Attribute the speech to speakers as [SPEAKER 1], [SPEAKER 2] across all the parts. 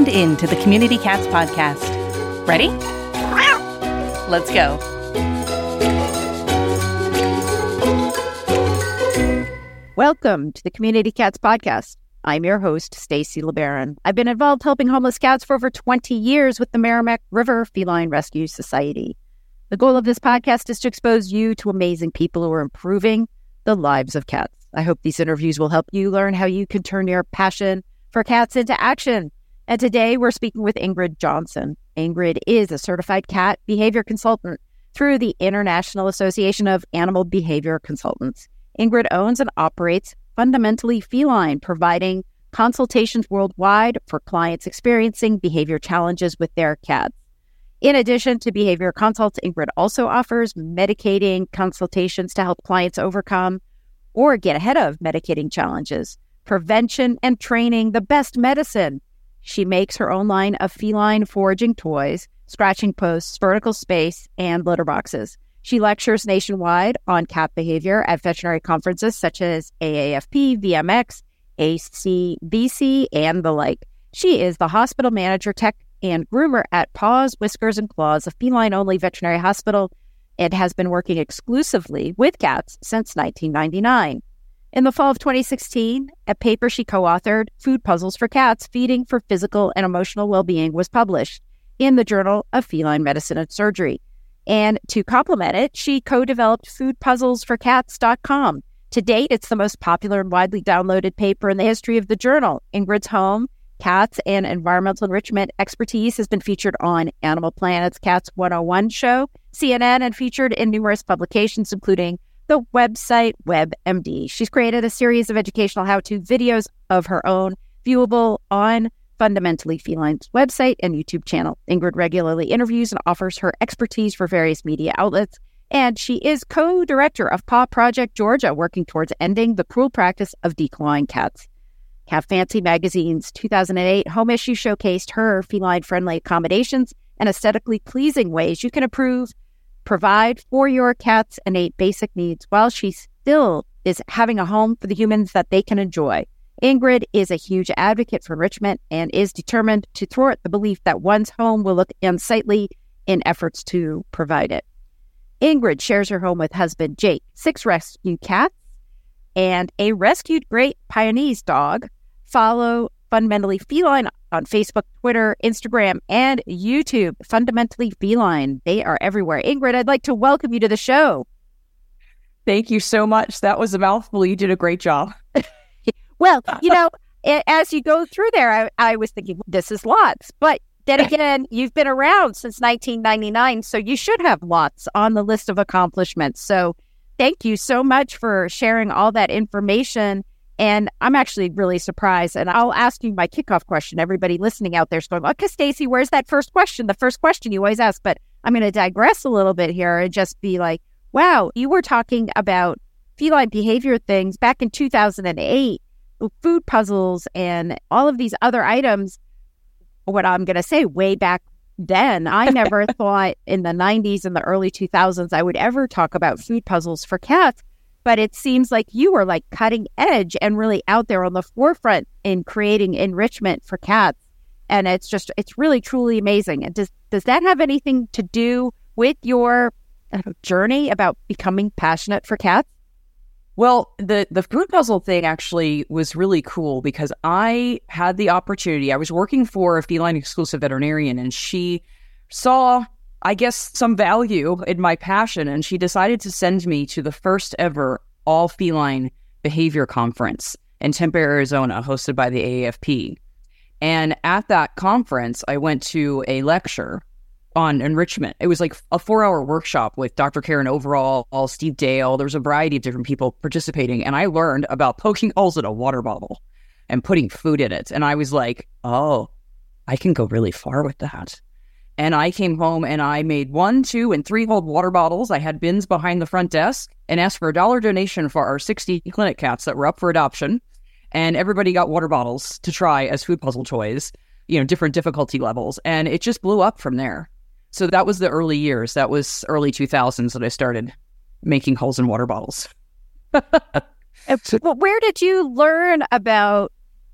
[SPEAKER 1] tuned in to the Community Cats podcast. Ready? Let's go.
[SPEAKER 2] Welcome to the Community Cats podcast. I'm your host, Stacy LeBaron. I've been involved helping homeless cats for over 20 years with the Merrimack River Feline Rescue Society. The goal of this podcast is to expose you to amazing people who are improving the lives of cats. I hope these interviews will help you learn how you can turn your passion for cats into action. And today we're speaking with Ingrid Johnson. Ingrid is a certified cat behavior consultant through the International Association of Animal Behavior Consultants. Ingrid owns and operates Fundamentally Feline, providing consultations worldwide for clients experiencing behavior challenges with their cats. In addition to behavior consults, Ingrid also offers medicating consultations to help clients overcome or get ahead of medicating challenges. Prevention and training, the best medicine. She makes her own line of feline foraging toys, scratching posts, vertical space, and litter boxes. She lectures nationwide on cat behavior at veterinary conferences such as AAFP, VMX, ACVC, and the like. She is the hospital manager, tech, and groomer at Paws, Whiskers, and Claws, a feline-only veterinary hospital, and has been working exclusively with cats since 1999. In the fall of 2016, a paper she co-authored, Food Puzzles for Cats, Feeding for Physical and Emotional Well-Being, was published in the Journal of Feline Medicine and Surgery. And to complement it, she co-developed foodpuzzlesforcats.com. To date, it's the most popular and widely downloaded paper in the history of the journal. Ingrid's home, cats, and environmental enrichment expertise has been featured on Animal Planet's Cats 101 show, CNN, and featured in numerous publications, including the website WebMD. She's created a series of educational how-to videos of her own, viewable on Fundamentally Feline's website and YouTube channel. Ingrid regularly interviews and offers her expertise for various media outlets, and she is co-director of Paw Project Georgia, working towards ending the cruel practice of declawing cats. Cat Fancy magazine's 2008 home issue showcased her feline-friendly accommodations and aesthetically pleasing ways you can provide for your cat's innate basic needs while she still is having a home for the humans that they can enjoy. Ingrid is a huge advocate for enrichment and is determined to thwart the belief that one's home will look unsightly in efforts to provide it. Ingrid shares her home with husband Jake, 6 rescued cats, and a rescued Great Pyrenees dog. Follow Fundamentally Feline on Facebook, Twitter, Instagram, and YouTube. Fundamentally Feline. They are everywhere. Ingrid, I'd like to welcome you to the show.
[SPEAKER 3] Thank you so much. That was a mouthful. You did a great job.
[SPEAKER 2] Well, as you go through there, I was thinking, this is lots. But then again, you've been around since 1999, so you should have lots on the list of accomplishments. So thank you so much for sharing all that information. And I'm actually really surprised. And I'll ask you my kickoff question. Everybody listening out there is going, okay, Stacy, where's that first question? The first question you always ask. But I'm going to digress a little bit here and just be like, wow, you were talking about feline behavior things back in 2008, food puzzles and all of these other items. What I'm going to say way back then, I never thought in the 90s and the early 2000s I would ever talk about food puzzles for cats. But it seems like you were like cutting edge and really out there on the forefront in creating enrichment for cats. And it's really, truly amazing. And does that have anything to do with your journey about becoming passionate for cats?
[SPEAKER 3] Well, the food puzzle thing actually was really cool because I had the opportunity. I was working for a feline exclusive veterinarian, and she saw, I guess, some value in my passion, and she decided to send me to the first ever all feline behavior conference in Tempe, Arizona, hosted by the AAFP. And at that conference, I went to a lecture on enrichment. It was like a 4-hour workshop with Dr. Karen Overall, Steve Dale. There was a variety of different people participating, and I learned about poking holes in a water bottle and putting food in it. And I was like, oh, I can go really far with that. And I came home and I made 1, 2, and 3-hole water bottles. I had bins behind the front desk and asked for a $1 donation for our 60 clinic cats that were up for adoption. And everybody got water bottles to try as food puzzle toys, different difficulty levels. And it just blew up from there. So that was the early years. That was early 2000s that I started making holes in water bottles.
[SPEAKER 2] But where did you learn about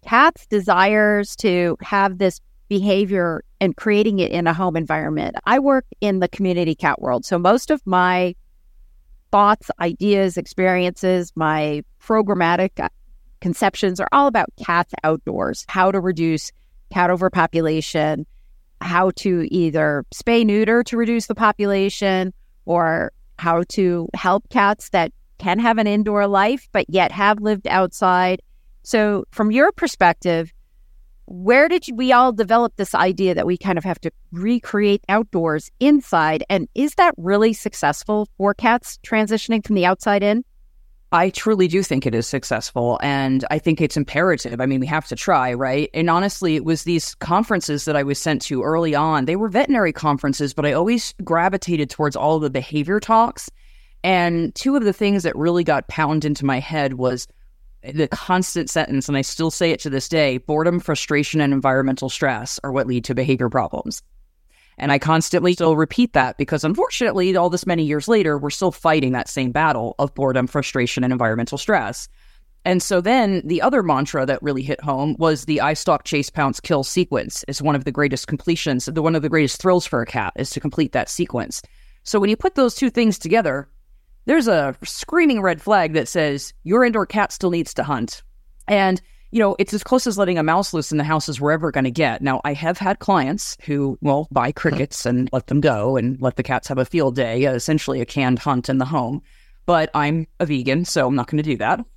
[SPEAKER 2] cats' desires to have this behavior and creating it in a home environment. I work in the community cat world. So most of my thoughts, ideas, experiences, my programmatic conceptions are all about cats outdoors, how to reduce cat overpopulation, how to either spay neuter to reduce the population, or how to help cats that can have an indoor life but yet have lived outside. So from your perspective, where did we all develop this idea that we kind of have to recreate outdoors inside? And is that really successful for cats transitioning from the outside in?
[SPEAKER 3] I truly do think it is successful, and I think it's imperative. I mean, we have to try, right? And honestly, it was these conferences that I was sent to early on. They were veterinary conferences, but I always gravitated towards all of the behavior talks. And two of the things that really got pounded into my head was the constant sentence, and I still say it to this day: boredom, frustration, and environmental stress are what lead to behavior problems. And I constantly still repeat that because, unfortunately, all this many years later, we're still fighting that same battle of boredom, frustration, and environmental stress. And so then the other mantra that really hit home was the eye stalk, chase, pounce, kill sequence is one of the greatest completions. One of the greatest thrills for a cat is to complete that sequence. So when you put those two things together, there's a screaming red flag that says your indoor cat still needs to hunt. And you know, it's as close as letting a mouse loose in the house as we're ever going to get. Now, I have had clients who, well, buy crickets and let them go and let the cats have a field day, essentially a canned hunt in the home. But I'm a vegan, so I'm not going to do that.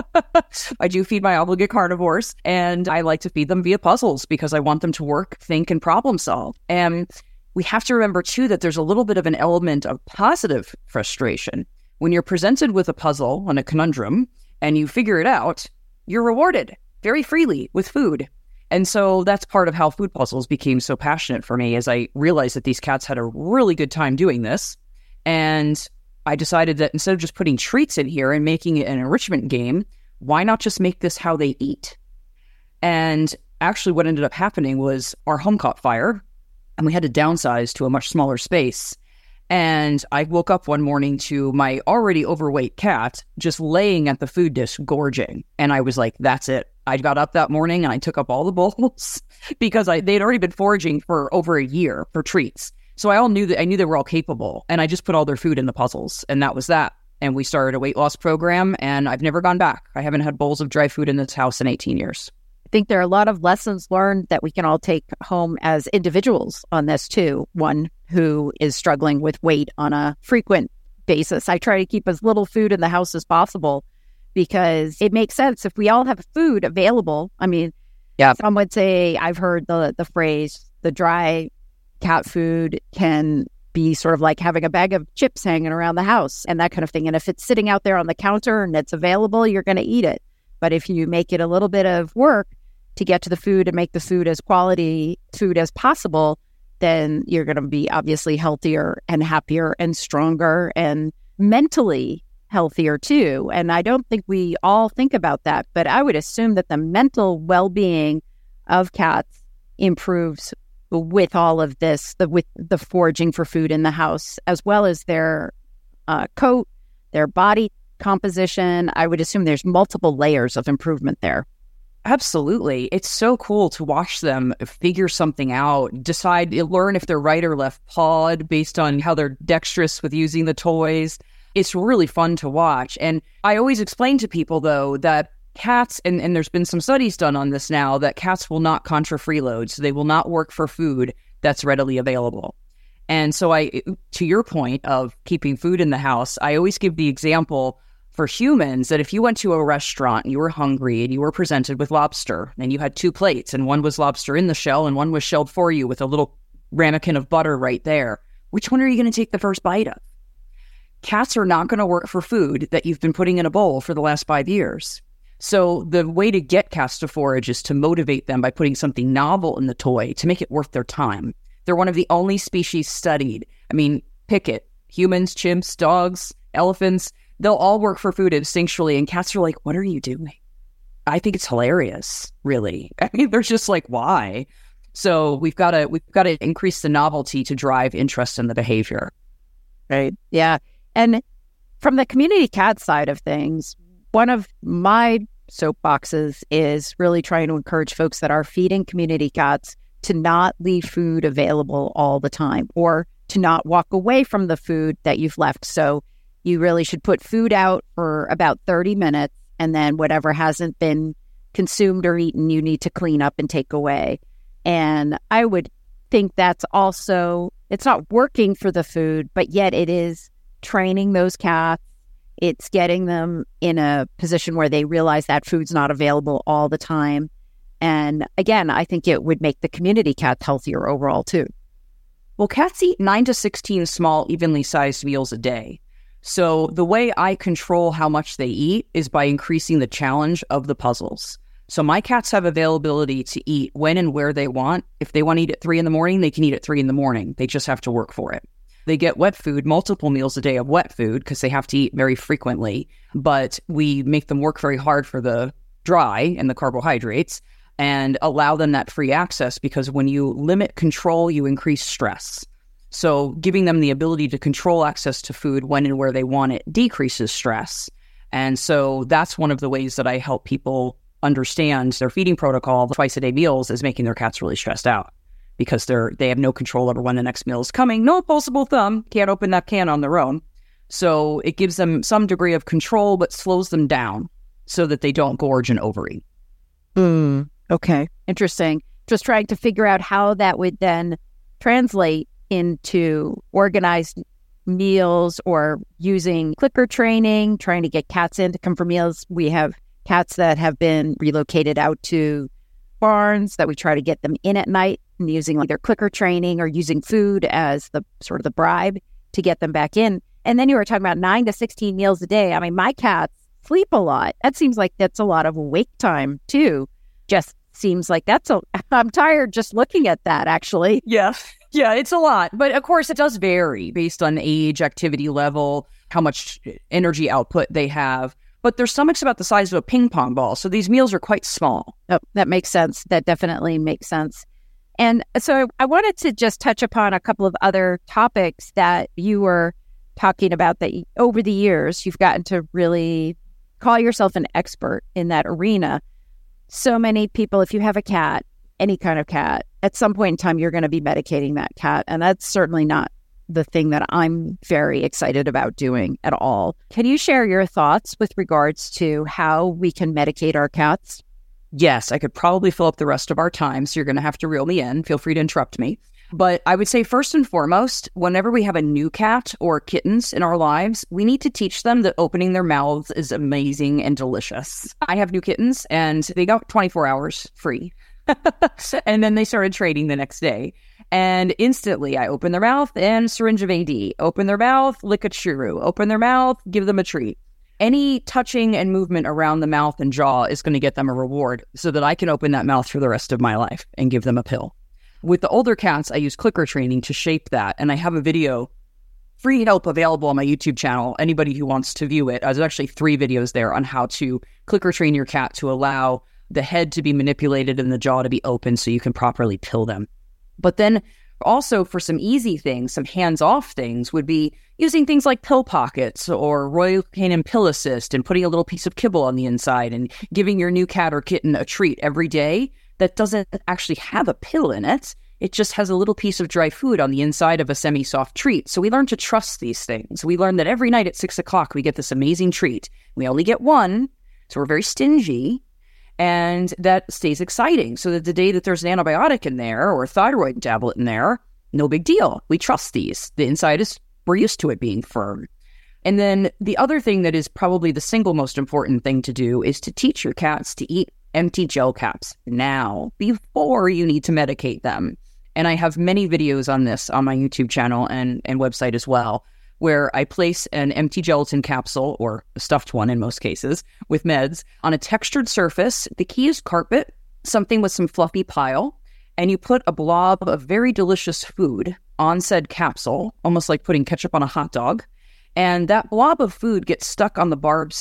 [SPEAKER 3] I do feed my obligate carnivores, and I like to feed them via puzzles because I want them to work, think, and problem solve. And we have to remember, too, that there's a little bit of an element of positive frustration. When you're presented with a puzzle and a conundrum and you figure it out, you're rewarded very freely with food. And so that's part of how food puzzles became so passionate for me, as I realized that these cats had a really good time doing this. And I decided that instead of just putting treats in here and making it an enrichment game, why not just make this how they eat? And actually what ended up happening was our home caught fire, and we had to downsize to a much smaller space. And I woke up one morning to my already overweight cat just laying at the food dish, gorging. And I was like, that's it. I got up that morning and I took up all the bowls because they'd already been foraging for over a year for treats. So I knew they were all capable, and I just put all their food in the puzzles, and that was that. And we started a weight loss program, and I've never gone back. I haven't had bowls of dry food in this house in 18 years.
[SPEAKER 2] I think there are a lot of lessons learned that we can all take home as individuals on this too. One who is struggling with weight on a frequent basis. I try to keep as little food in the house as possible because it makes sense if we all have food available. I mean, some would say, I've heard the phrase, the dry cat food can be sort of like having a bag of chips hanging around the house and that kind of thing. And if it's sitting out there on the counter and it's available, you're going to eat it. But if you make it a little bit of work to get to the food and make the food as quality food as possible, then you're going to be obviously healthier and happier and stronger and mentally healthier too. And I don't think we all think about that, but I would assume that the mental well-being of cats improves with all of this, with the foraging for food in the house, as well as their coat, their body composition. I would assume there's multiple layers of improvement there.
[SPEAKER 3] Absolutely. It's so cool to watch them figure something out, learn if they're right or left pawed based on how they're dexterous with using the toys. It's really fun to watch. And I always explain to people, though, that cats, and there's been some studies done on this now, that cats will not contra freeload. So they will not work for food that's readily available. And so to your point of keeping food in the house, I always give the example for humans that if you went to a restaurant and you were hungry and you were presented with lobster and you had two plates and one was lobster in the shell and one was shelled for you with a little ramekin of butter right there, which one are you going to take the first bite of? Cats are not going to work for food that you've been putting in a bowl for the last 5 years. So the way to get cats to forage is to motivate them by putting something novel in the toy to make it worth their time. They're one of the only species studied. I mean, pick it. Humans, chimps, dogs, elephants, they'll all work for food instinctually, and cats are like, what are you doing? I think it's hilarious, really. I mean, they're just like, why? So we've got to increase the novelty to drive interest in the behavior.
[SPEAKER 2] Right. Yeah. And from the community cat side of things, one of my soapboxes is really trying to encourage folks that are feeding community cats to not leave food available all the time, or to not walk away from the food that you've left. So you really should put food out for about 30 minutes, and then whatever hasn't been consumed or eaten, you need to clean up and take away. And I would think that's also, it's not working for the food, but yet it is training those cats. It's getting them in a position where they realize that food's not available all the time. And again, I think it would make the community cats healthier overall too.
[SPEAKER 3] Well, cats eat 9 to 16 small, evenly sized meals a day. So the way I control how much they eat is by increasing the challenge of the puzzles. So my cats have availability to eat when and where they want. If they want to eat at 3 a.m, they can eat at 3 a.m. They just have to work for it. They get wet food, multiple meals a day of wet food, because they have to eat very frequently. But we make them work very hard for the dry and the carbohydrates and allow them that free access, because when you limit control, you increase stress. So giving them the ability to control access to food when and where they want it decreases stress. And so that's one of the ways that I help people understand their feeding protocol. Twice-a-day meals is making their cats really stressed out, because they have no control over when the next meal is coming. No opposable thumb, can't open that can on their own. So it gives them some degree of control, but slows them down so that they don't gorge and overeat.
[SPEAKER 2] Okay, interesting. Just trying to figure out how that would then translate into organized meals, or using clicker training, trying to get cats in to come for meals. We have cats that have been relocated out to barns that we try to get them in at night, and using either clicker training or using food as the sort of the bribe to get them back in. And then you were talking about 9 to 16 meals a day. I mean, my cats sleep a lot. That seems like that's a lot of wake time too. Just seems like I'm tired just looking at that, actually.
[SPEAKER 3] Yeah, it's a lot. But of course, it does vary based on age, activity level, how much energy output they have. But their stomach's about the size of a ping pong ball. So these meals are quite small.
[SPEAKER 2] Oh, that makes sense. That definitely makes sense. And so I wanted to just touch upon a couple of other topics that you were talking about, that over the years, you've gotten to really call yourself an expert in that arena. So many people, if you have a cat, any kind of cat, at some point in time, you're going to be medicating that cat. And that's certainly not the thing that I'm very excited about doing at all. Can you share your thoughts with regards to how we can medicate our cats?
[SPEAKER 3] Yes, I could probably fill up the rest of our time, so you're going to have to reel me in. Feel free to interrupt me. But I would say first and foremost, whenever we have a new cat or kittens in our lives, we need to teach them that opening their mouths is amazing and delicious. I have new kittens, and they got 24 hours free. And then they started trading the next day. And instantly I open their mouth and syringe of AD. Open their mouth, lick a churu. Open their mouth, give them a treat. Any touching and movement around the mouth and jaw is going to get them a reward, so that I can open that mouth for the rest of my life and give them a pill. With the older cats, I use clicker training to shape that. And I have a video, free help, available on my YouTube channel. Anybody who wants to view it. There's actually 3 videos there on how to clicker train your cat to allow the head to be manipulated and the jaw to be open so you can properly pill them. But then also, for some easy things, some hands-off things, would be using things like pill pockets or Royal Canin Pill Assist, and putting a little piece of kibble on the inside and giving your new cat or kitten a treat every day that doesn't actually have a pill in it. It just has a little piece of dry food on the inside of a semi-soft treat. So we learn to trust these things. We learn that every night at 6 o'clock, we get this amazing treat. We only get one, so we're very stingy. And that stays exciting, so that the day that there's an antibiotic in there or a thyroid tablet in there, no big deal. We trust these. The inside we're used to it being firm. And then the other thing that is probably the single most important thing to do is to teach your cats to eat empty gel caps now, before you need to medicate them. And I have many videos on this on my YouTube channel and website as well, where I place an empty gelatin capsule, or a stuffed one in most cases, with meds on a textured surface. The key is carpet, something with some fluffy pile, and you put a blob of very delicious food on said capsule, almost like putting ketchup on a hot dog. And that blob of food gets stuck on the barbs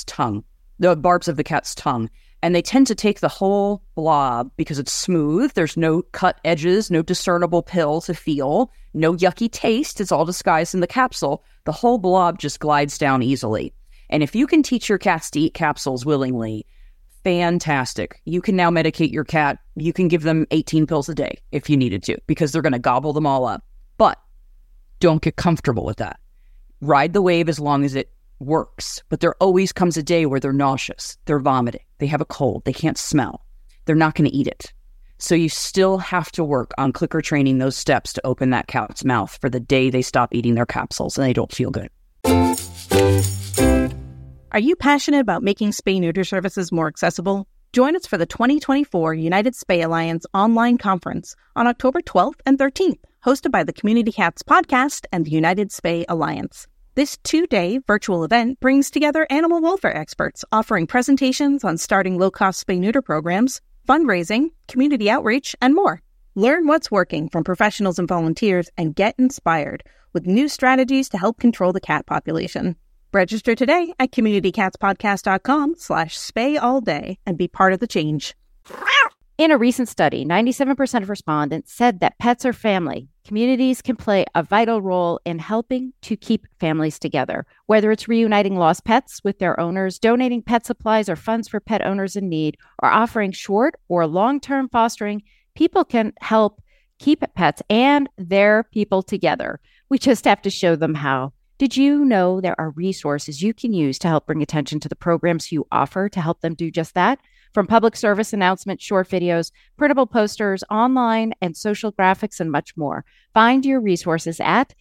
[SPEAKER 3] of the cat's tongue. And they tend to take the whole blob because it's smooth. There's no cut edges, no discernible pill to feel, no yucky taste. It's all disguised in the capsule. The whole blob just glides down easily. And if you can teach your cats to eat capsules willingly, fantastic. You can now medicate your cat. You can give them 18 pills a day if you needed to, because they're going to gobble them all up. But don't get comfortable with that. Ride the wave as long as it works. But there always comes a day where they're nauseous, they're vomiting, they have a cold, they can't smell. They're not going to eat it. So you still have to work on clicker training those steps to open that cat's mouth for the day they stop eating their capsules and they don't feel good.
[SPEAKER 4] Are you passionate about making spay-neuter services more accessible? Join us for the 2024 United Spay Alliance online conference on October 12th and 13th, hosted by the Community Cats Podcast and the United Spay Alliance. This 2-day virtual event brings together animal welfare experts offering presentations on starting low-cost spay-neuter programs, fundraising, community outreach, and more. Learn what's working from professionals and volunteers and get inspired with new strategies to help control the cat population. Register today at communitycatspodcast.com/spayallday and be part of the change.
[SPEAKER 2] In a recent study, 97% of respondents said that pets are family. Communities can play a vital role in helping to keep families together. Whether it's reuniting lost pets with their owners, donating pet supplies or funds for pet owners in need, or offering short or long-term fostering, people can help keep pets and their people together. We just have to show them how. Did you know there are resources you can use to help bring attention to the programs you offer to help them do just that? From public service announcements, short videos, printable posters, online and social graphics, and much more. Find your resources at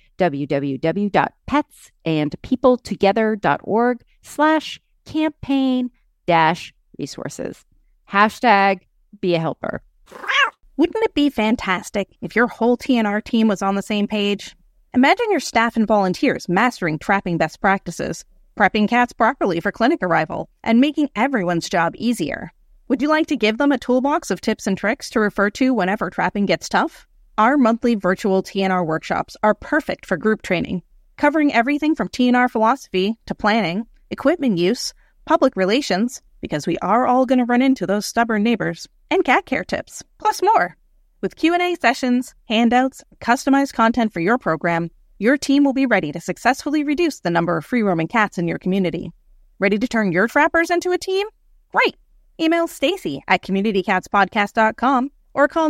[SPEAKER 2] www.petsandpeopletogether.org/campaign-resources. #be a helper.
[SPEAKER 4] Wouldn't it be fantastic if your whole TNR team was on the same page? Imagine your staff and volunteers mastering trapping best practices, prepping cats properly for clinic arrival, and making everyone's job easier. Would you like to give them a toolbox of tips and tricks to refer to whenever trapping gets tough? Our monthly virtual TNR workshops are perfect for group training, covering everything from TNR philosophy to planning, equipment use, public relations, because we are all going to run into those stubborn neighbors, and cat care tips, plus more. With Q&A sessions, handouts, and customized content for your program, your team will be ready to successfully reduce the number of free-roaming cats in your community. Ready to turn your trappers into a team? Great! Email Stacy at communitycatspodcast.com or call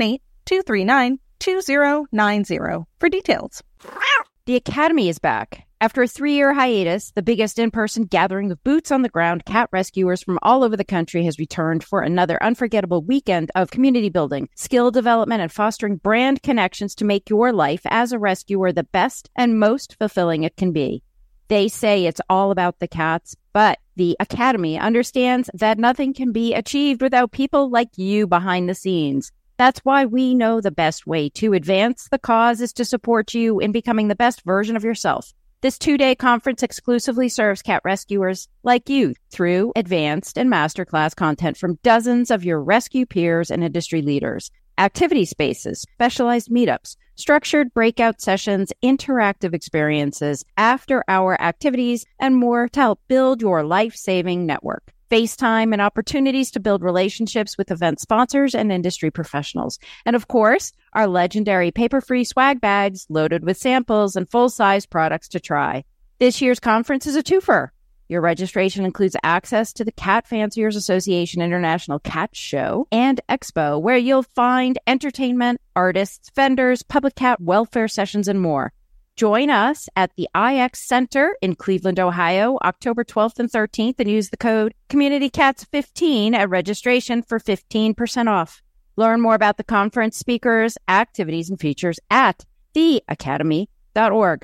[SPEAKER 4] 978-239-2090 for details.
[SPEAKER 2] The Academy is back. After a 3-year hiatus, the biggest in-person gathering of boots on the ground cat rescuers from all over the country has returned for another unforgettable weekend of community building, skill development, and fostering brand connections to make your life as a rescuer the best and most fulfilling it can be. They say it's all about the cats, but the Academy understands that nothing can be achieved without people like you behind the scenes. That's why we know the best way to advance the cause is to support you in becoming the best version of yourself. This 2-day conference exclusively serves cat rescuers like you through advanced and masterclass content from dozens of your rescue peers and industry leaders. Activity spaces, specialized meetups, structured breakout sessions, interactive experiences, after-hour activities, and more to help build your life-saving network. FaceTime and opportunities to build relationships with event sponsors and industry professionals. And of course, our legendary paper-free swag bags loaded with samples and full-size products to try. This year's conference is a twofer. Your registration includes access to the Cat Fanciers Association International Cat Show and Expo, where you'll find entertainment, artists, vendors, public cat welfare sessions, and more. Join us at the IX Center in Cleveland, Ohio, October 12th and 13th, and use the code CommunityCats15 at registration for 15% off. Learn more about the conference, speakers, activities, and features at theacademy.org.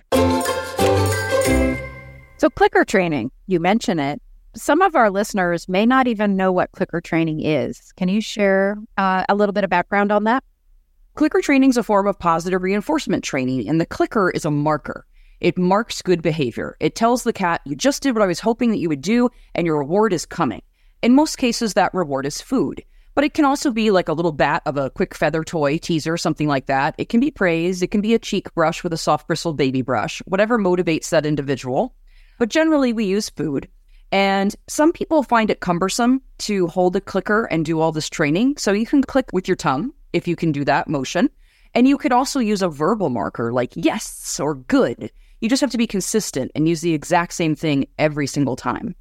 [SPEAKER 2] So clicker training, you mention it. Some of our listeners may not even know what clicker training is. Can you share a little bit of background on that?
[SPEAKER 3] Clicker training is a form of positive reinforcement training, and the clicker is a marker. It marks good behavior. It tells the cat, you just did what I was hoping that you would do, and your reward is coming. In most cases, that reward is food. But it can also be like a little bat of a quick feather toy, teaser, something like that. It can be praise. It can be a cheek brush with a soft bristled baby brush, whatever motivates that individual. But generally, we use food. And some people find it cumbersome to hold a clicker and do all this training. So you can click with your tongue, if you can do that motion. And you could also use a verbal marker like yes or good. You just have to be consistent and use the exact same thing every single time.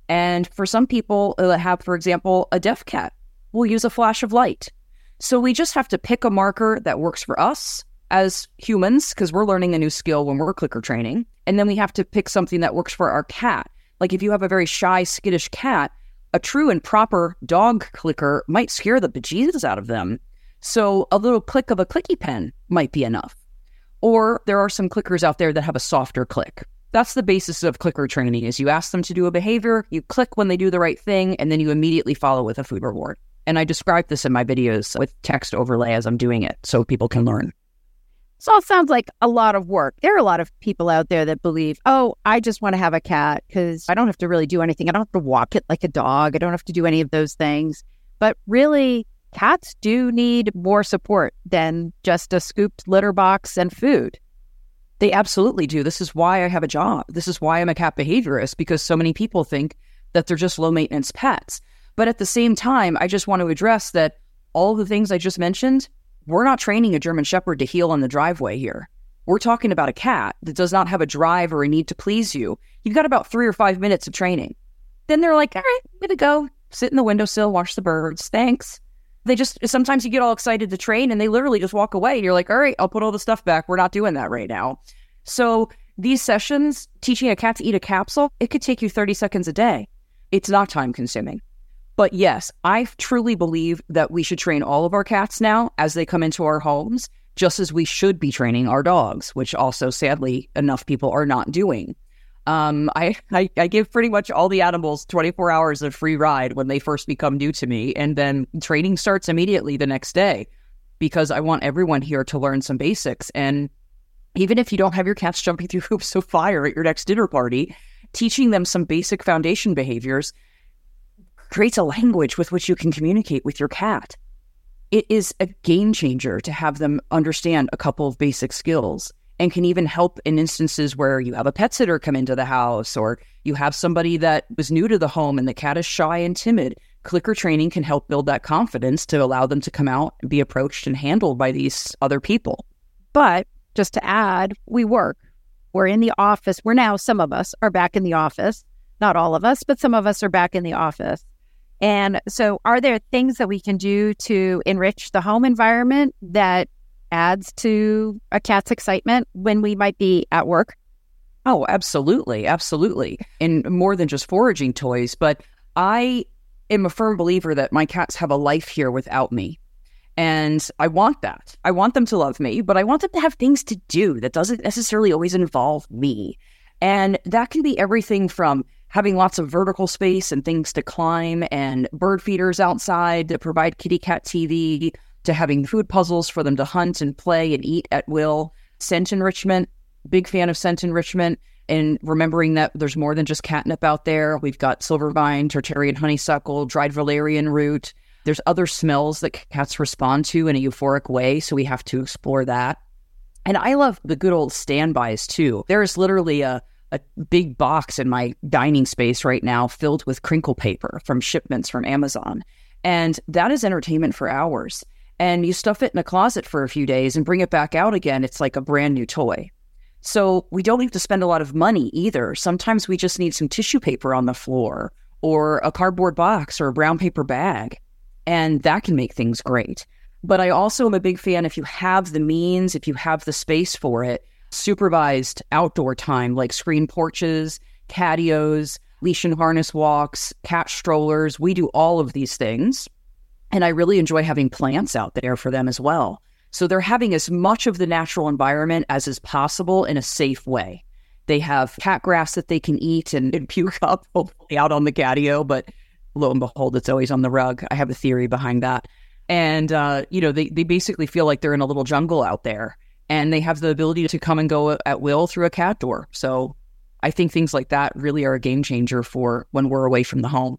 [SPEAKER 3] And for some people that have, for example, a deaf cat, we'll use a flash of light. So we just have to pick a marker that works for us as humans, because we're learning a new skill when we're clicker training. And then we have to pick something that works for our cat. Like if you have a very shy, skittish cat, a true and proper dog clicker might scare the bejesus out of them. So a little click of a clicky pen might be enough. Or there are some clickers out there that have a softer click. That's the basis of clicker training, is you ask them to do a behavior, you click when they do the right thing, and then you immediately follow with a food reward. And I describe this in my videos with text overlay as I'm doing it so people can learn.
[SPEAKER 2] This all sounds like a lot of work. There are a lot of people out there that believe, oh, I just want to have a cat because I don't have to really do anything. I don't have to walk it like a dog. I don't have to do any of those things. But really, cats do need more support than just a scooped litter box and food.
[SPEAKER 3] They absolutely do. This is why I have a job. This is why I'm a cat behaviorist, because so many people think that they're just low-maintenance pets. But at the same time, I just want to address that all the things I just mentioned, we're not training a German Shepherd to heel on the driveway here. We're talking about a cat that does not have a drive or a need to please you. You've got about 3 or 5 minutes of training. Then they're like, all right, I'm going to go sit in the windowsill, watch the birds. Thanks. Sometimes you get all excited to train and they literally just walk away. You're like, all right, I'll put all the stuff back. We're not doing that right now. So these sessions, teaching a cat to eat a capsule, it could take you 30 seconds a day. It's not time consuming. But yes, I truly believe that we should train all of our cats now as they come into our homes, just as we should be training our dogs, which also, sadly, enough people are not doing. I give pretty much all the animals 24 hours of free ride when they first become new to me, and then training starts immediately the next day, because I want everyone here to learn some basics. And even if you don't have your cats jumping through hoops of fire at your next dinner party, teaching them some basic foundation behaviors creates a language with which you can communicate with your cat. It is a game changer to have them understand a couple of basic skills, and can even help in instances where you have a pet sitter come into the house, or you have somebody that was new to the home and the cat is shy and timid. Clicker training can help build that confidence to allow them to come out and be approached and handled by these other people.
[SPEAKER 2] But just to add, we're in the office. Some of us are back in the office. Not all of us, but some of us are back in the office. And so are there things that we can do to enrich the home environment that adds to a cat's excitement when we might be at work?
[SPEAKER 3] Oh, absolutely. Absolutely. And more than just foraging toys, but I am a firm believer that my cats have a life here without me. And I want that. I want them to love me, but I want them to have things to do that doesn't necessarily always involve me. And that can be everything from having lots of vertical space and things to climb, and bird feeders outside that provide kitty cat TV, to having food puzzles for them to hunt and play and eat at will. Scent enrichment, big fan of scent enrichment, and remembering that there's more than just catnip out there. We've got silvervine, Tartarian honeysuckle, dried valerian root. There's other smells that cats respond to in a euphoric way, so we have to explore that. And I love the good old standbys too. There's literally a big box in my dining space right now filled with crinkle paper from shipments from Amazon. And that is entertainment for hours. And you stuff it in a closet for a few days and bring it back out again. It's like a brand new toy. So we don't have to spend a lot of money either. Sometimes we just need some tissue paper on the floor, or a cardboard box, or a brown paper bag. And that can make things great. But I also am a big fan, if you have the means, if you have the space for it, supervised outdoor time, like screen porches, catios, leash and harness walks, cat strollers. We do all of these things. And I really enjoy having plants out there for them as well. So they're having as much of the natural environment as is possible in a safe way. They have cat grass that they can eat and puke up, hopefully out on the catio, but lo and behold, it's always on the rug. I have a theory behind that. And, they basically feel like they're in a little jungle out there, and they have the ability to come and go at will through a cat door. So I think things like that really are a game changer for when we're away from the home.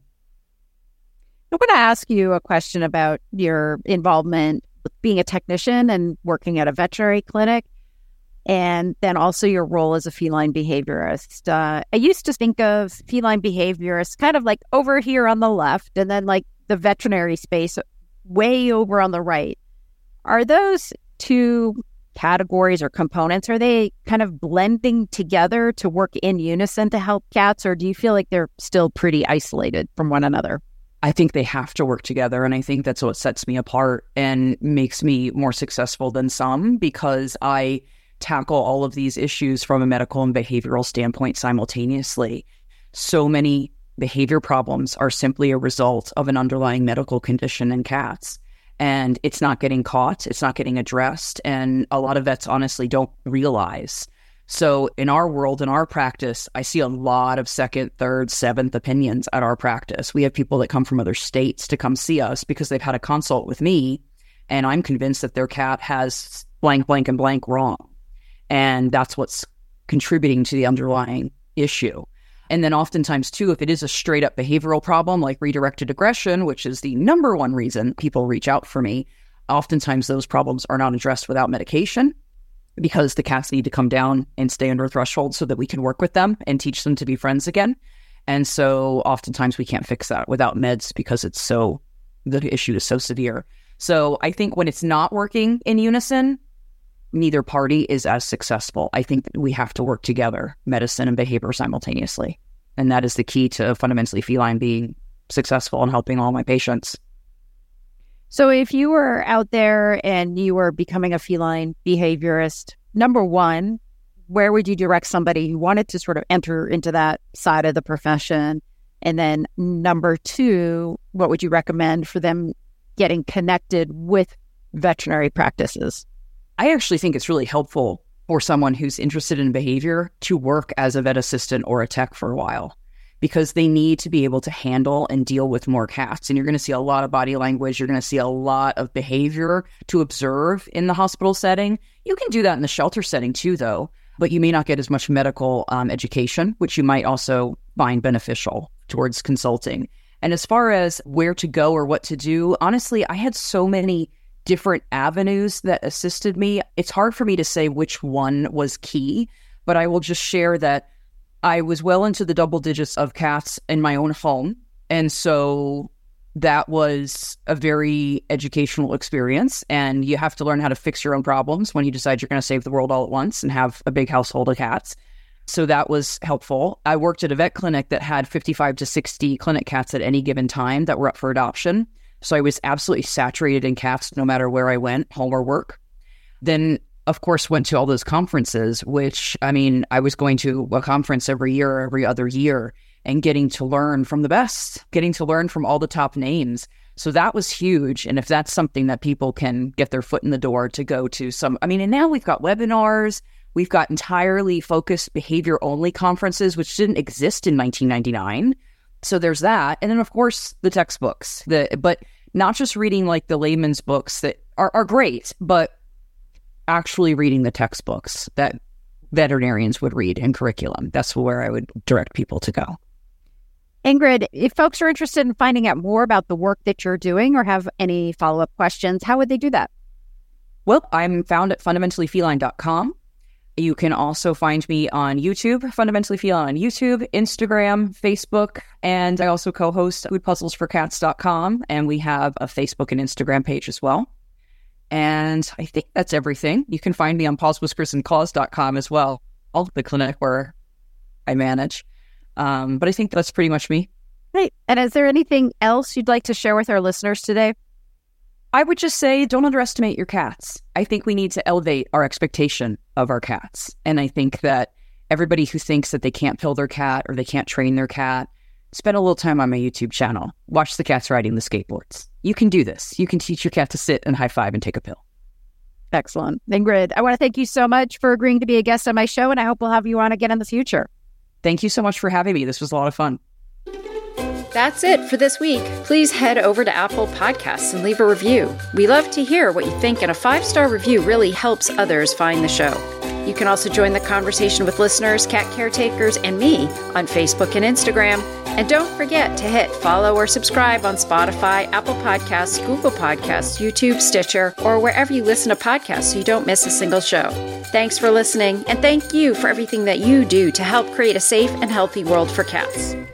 [SPEAKER 2] I'm going to ask you a question about your involvement with being a technician and working at a veterinary clinic, and then also your role as a feline behaviorist. I used to think of feline behaviorists kind of like over here on the left, and then like the veterinary space way over on the right. Are those two categories or components, are they kind of blending together to work in unison to help cats, or do you feel like they're still pretty isolated from one another?
[SPEAKER 3] I think they have to work together. And I think that's what sets me apart and makes me more successful than some, because I tackle all of these issues from a medical and behavioral standpoint simultaneously. So many behavior problems are simply a result of an underlying medical condition in cats. And it's not getting caught, it's not getting addressed. And a lot of vets honestly don't realize. So in our world, in our practice, I see a lot of second, third, seventh opinions at our practice. We have people that come from other states to come see us because they've had a consult with me, and I'm convinced that their cat has blank, blank, and blank wrong. And that's what's contributing to the underlying issue. And then oftentimes, too, if it is a straight up behavioral problem like redirected aggression, which is the number one reason people reach out for me, oftentimes those problems are not addressed without medication, because the cats need to come down and stay under a threshold so that we can work with them and teach them to be friends again. And so oftentimes we can't fix that without meds because the issue is so severe. So I think when it's not working in unison, neither party is as successful. I think we have to work together, medicine and behavior simultaneously. And that is the key to Fundamentally Feline being successful and helping all my patients.
[SPEAKER 2] So if you were out there and you were becoming a feline behaviorist, number one, where would you direct somebody who wanted to sort of enter into that side of the profession? And then number two, what would you recommend for them getting connected with veterinary practices?
[SPEAKER 3] I actually think it's really helpful for someone who's interested in behavior to work as a vet assistant or a tech for a while, because they need to be able to handle and deal with more cats. And you're going to see a lot of body language. You're going to see a lot of behavior to observe in the hospital setting. You can do that in the shelter setting too, though, but you may not get as much medical education, which you might also find beneficial towards consulting. And as far as where to go or what to do, honestly, I had so many different avenues that assisted me. It's hard for me to say which one was key, but I will just share that I was well into the double digits of cats in my own home. And so that was a very educational experience. And you have to learn how to fix your own problems when you decide you're going to save the world all at once and have a big household of cats. So that was helpful. I worked at a vet clinic that had 55 to 60 clinic cats at any given time that were up for adoption. So I was absolutely saturated in cats no matter where I went, home or work. Then, of course, went to all those conferences, which, I mean, I was going to a conference every year or every other year and getting to learn from the best, getting to learn from all the top names. So that was huge. And if that's something that people can get their foot in the door to go to and now we've got webinars, we've got entirely focused behavior-only conferences, which didn't exist in 1999. So there's that. And then, of course, the textbooks, but not just reading like the layman's books that are great, but actually reading the textbooks that veterinarians would read in curriculum. That's where I would direct people to go.
[SPEAKER 2] Ingrid, if folks are interested in finding out more about the work that you're doing or have any follow-up questions, how would they do that?
[SPEAKER 3] Well, I'm found at fundamentallyfeline.com. You can also find me on YouTube, Fundamentally Feline on YouTube, Instagram, Facebook, and I also co-host foodpuzzlesforcats.com, and we have a Facebook and Instagram page as well. And I think that's everything. You can find me on pawswhiskersandclaws.com as well, the clinic where I manage. But I think that's pretty much me.
[SPEAKER 2] Great. And is there anything else you'd like to share with our listeners today?
[SPEAKER 3] I would just say, don't underestimate your cats. I think we need to elevate our expectation of our cats. And I think that everybody who thinks that they can't pill their cat or they can't train their cat, spend a little time on my YouTube channel. Watch the cats riding the skateboards. You can do this. You can teach your cat to sit and high five and take a pill.
[SPEAKER 2] Excellent. Ingrid, I want to thank you so much for agreeing to be a guest on my show, and I hope we'll have you on again in the future.
[SPEAKER 3] Thank you so much for having me. This was a lot of fun.
[SPEAKER 5] That's it for this week. Please head over to Apple Podcasts and leave a review. We love to hear what you think, and a 5-star review really helps others find the show. You can also join the conversation with listeners, cat caretakers, and me on Facebook and Instagram. And don't forget to hit follow or subscribe on Spotify, Apple Podcasts, Google Podcasts, YouTube, Stitcher, or wherever you listen to podcasts so you don't miss a single show. Thanks for listening, and thank you for everything that you do to help create a safe and healthy world for cats.